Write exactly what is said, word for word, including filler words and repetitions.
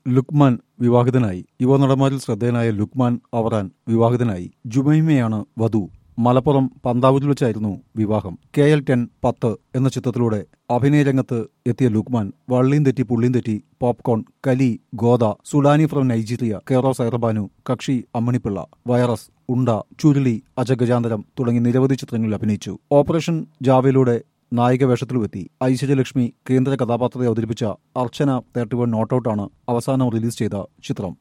ലുക്മാൻ വിവാഹിതനായി. യുവ നടന്മാരിൽ ശ്രദ്ധേയനായ ലുക്മാൻ അവറാൻ വിവാഹിതനായി. ജുമൈമയാണ് വധു. മലപ്പുറം പന്താവൂരിൽ വെച്ചായിരുന്നു വിവാഹം. കെ എൽ ടെൻ പത്ത് എന്ന ചിത്രത്തിലൂടെ അഭിനയരംഗത്ത് എത്തിയ ലുക്മാൻ വള്ളിയും തെറ്റി പുള്ളിയും തെറ്റി, popcorn, Kali, Godha, Sudani from Nigeria, care of Saira Banu, Kakshi Amminippilla, virus, ഉണ്ട, ചുരുളി, അജഗജാന്തരം തുടങ്ങി നിരവധി ചിത്രങ്ങളിൽ അഭിനയിച്ചു. ഓപ്പറേഷൻ ജാവയിലൂടെ നായിക വേഷത്തിലുമെത്തി. ഐശ്വര്യലക്ഷ്മി കേന്ദ്ര കഥാപാത്രത്തെ അവതരിപ്പിച്ച അർച്ചന തേർട്ടി വൺ നോട്ടൌട്ടാണ് അവസാനം റിലീസ് ചെയ്ത ചിത്രം.